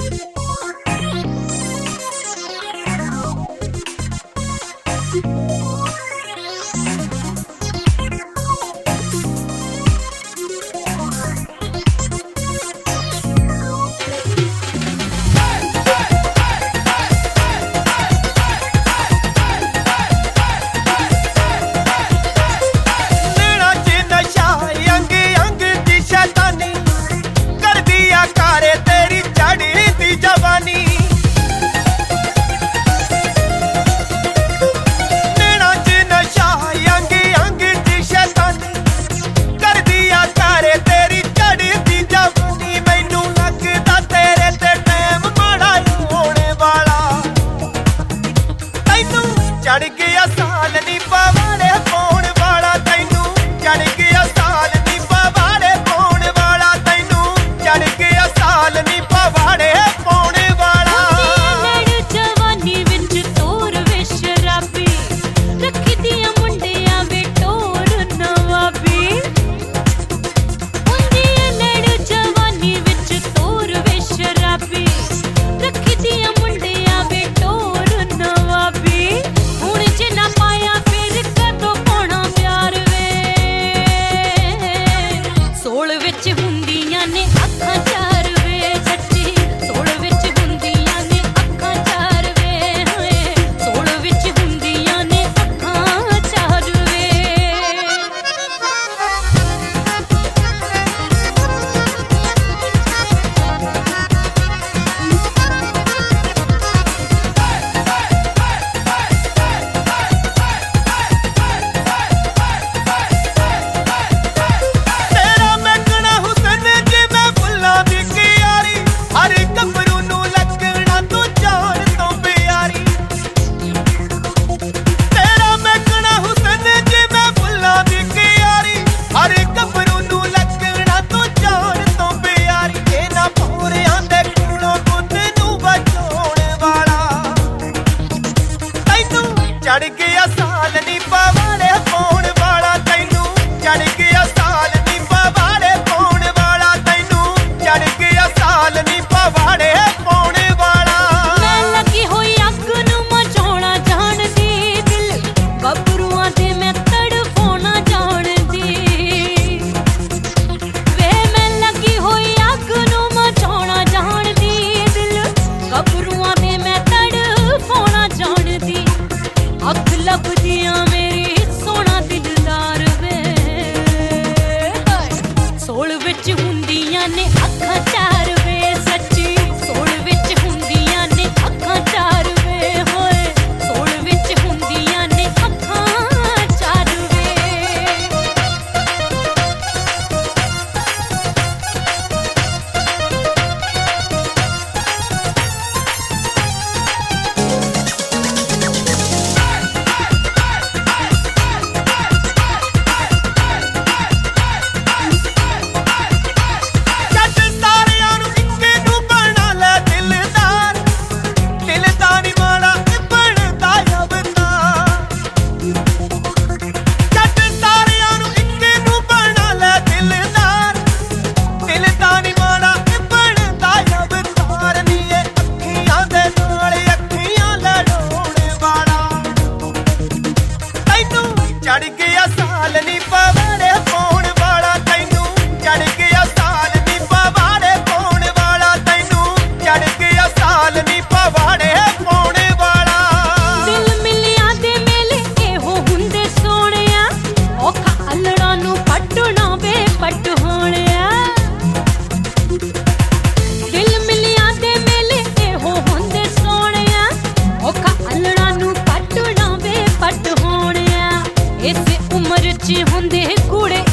चढ़ गया साल नी पवाड़े पाउण वाला तैनू चढ़ गया साल नी पवाड़े पाउण वाला तैनू चढ़ गया साल नी पवाड़े पाउण वाला लड़ जवानी विच तोर वे शराबी रखी दिया मुंडिया वे टोर नवाबी उंदी लड़ जवानी विच तोर वे शराबी रखी दिया मुंडिया वे टोर नवाबी ਹੁੰਦੀਆਂ ਨੇ ਅੱਖਾਂ ਚਾਰ ਵੇ ਸੱਚੀ ਸੋਲ ਵਿੱਚ ਹੁੰਦੀਆਂ ਨੇ ਅੱਖਾਂ ਚਾਰ ਵੇ ਹੋਏ ਸੋਲ ਵਿੱਚ ਹੁੰਦੀਆਂ ਨੇ ਅੱਖਾਂ ਚਾਰ ਵੇ चढ़ गया साल नी पवाड़े पाउण वाला तैनू चढ़ गया साल नी पवाड़े पाउण वाला तैनू चढ़ गया साल नी पवाड़े पाउण वाला मैं लगी होई अग नू मचाउणा जाणदी दिल गबरूआं ते मैं तड़फाउणा जाणदी वे मैं लगी होई अग नू मचाउणा जाणदी दिल गबरूआं ते मैं तड़फाउणा जाणदी ਅੱਖ ਲੱਭਦੀਆਂ ਮੇਰੀ ਸੋਹਣਾ ਦਿਲਦਾਰ ਵੇ ਸੋਲ ਵਿੱਚ ਹੁੰਦੀਆਂ ਨੇ ਅੱਖਾਂ ਚਾਰ ਵੇ ਸੱਚੀ ਸੋਲ ਵਿੱਚ ਹੁੰਦੀਆਂ ਨੇ ਅੱਖਾਂ ਚਾਰ ਵੇ ਹੋਏ ਸੋਲ ਵਿੱਚ ਹੁੰਦੀਆਂ ਨੇ ਅੱਖਾਂ ਚਾਰ ਵੇ चढ़ गया साल नी पवाड़े पाउण वाला तैनू चढ़ गया साल नी पवाड़े पाउण वाला तैनू चढ़ गया साल नी पवाड़े पाउण वाला दिल मिलिया दे मेले एहो हुंदे सोहणिया औखा अल्लड़ा नू पटना वे पट होणिया दिल मिलिया दे मेले एहो हुंदे सोहणिया औखा अल्लड़ा नू पटना वे पट होणिया इस उम्र च हुंदे कूड़े